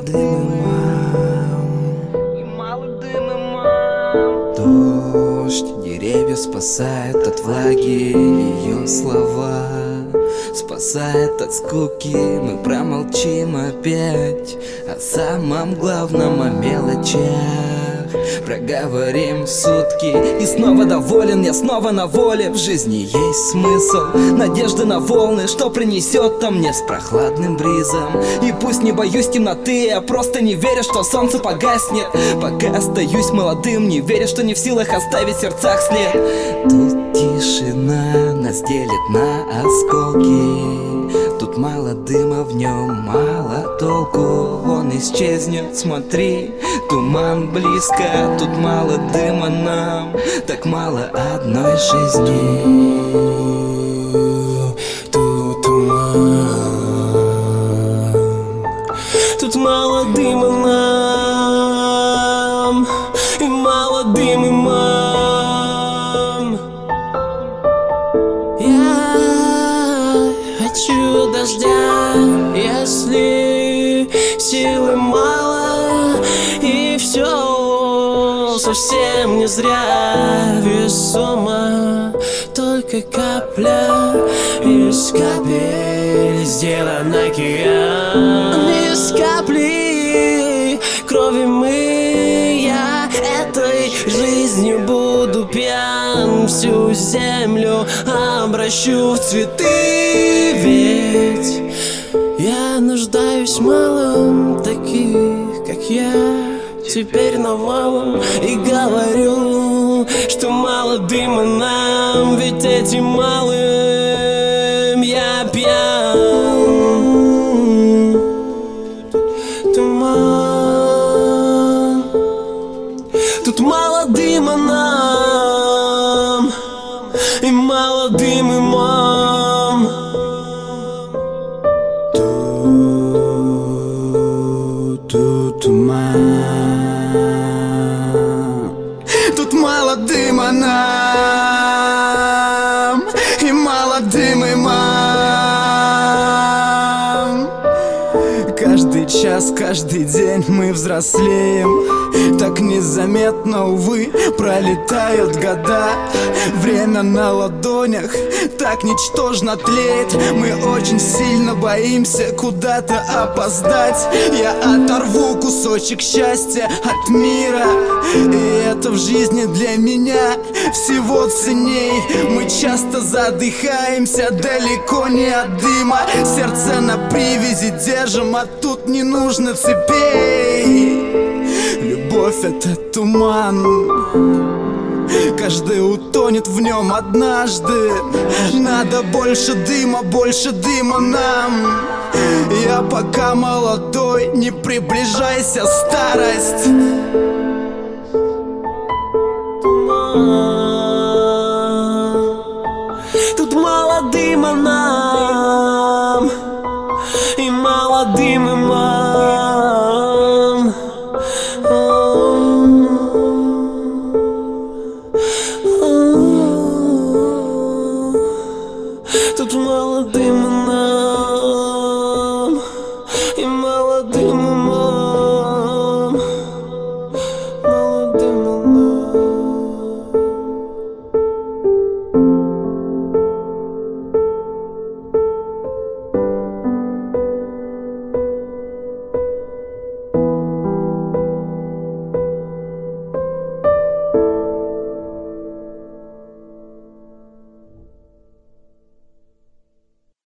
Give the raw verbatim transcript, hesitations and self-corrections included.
молодым имам, и молодым имам. дождь деревья спасает от влаги, ее слова спасает от скуки. Мы промолчим опять о самом главном, о мелочах. Проговорим сутки и снова доволен, я снова на воле. В жизни есть смысл, надежды на волны, что принесет-то мне с прохладным бризом. И пусть не боюсь темноты, я просто не верю, что солнце погаснет. Пока остаюсь молодым, не верю, что не в силах оставить в сердцах след. Тут тишина нас делит на осколки. Тут мало дыма, в нем мало толку. Он исчезнет, смотри, туман близко. Тут мало дыма нам, так мало одной жизни. Тут туман, тут мало дыма нам, и мало дыма мам. Я хочу дождя, если силы мало, и все совсем не зря весомо. Только капля из капель сделан океан. Из капли крови мы, я этой жизнью буду пьян. Всю землю обращу в цветы, ведь я нуждаюсь в малом таких, как я. Теперь навалом и говорю, что мало дыма нам, ведь этим малым я пьян. Туман, тут мало дыма нам, и мало дыма мам. Тут, тут туман. Тут мало дыма нам, и мало дыма мам. Каждый час, каждый день мы взрослеем. Так незаметно, увы, пролетают года. Время на ладонях так ничтожно тлеет. Мы очень сильно боимся куда-то опоздать. Я оторву кусочек счастья от мира, и это в жизни для меня всего ценней. Мы часто задыхаемся далеко не от дыма. Сердце на привязи держим, а тут не нужно цепей. Любовь — это туман, каждый утонет в нем однажды. Надо больше дыма, больше дыма нам. Я пока молодой, не приближайся, старость. Тут мало дыма нам, и мало дыма мам. Тут мало дыма нам, и мало дыма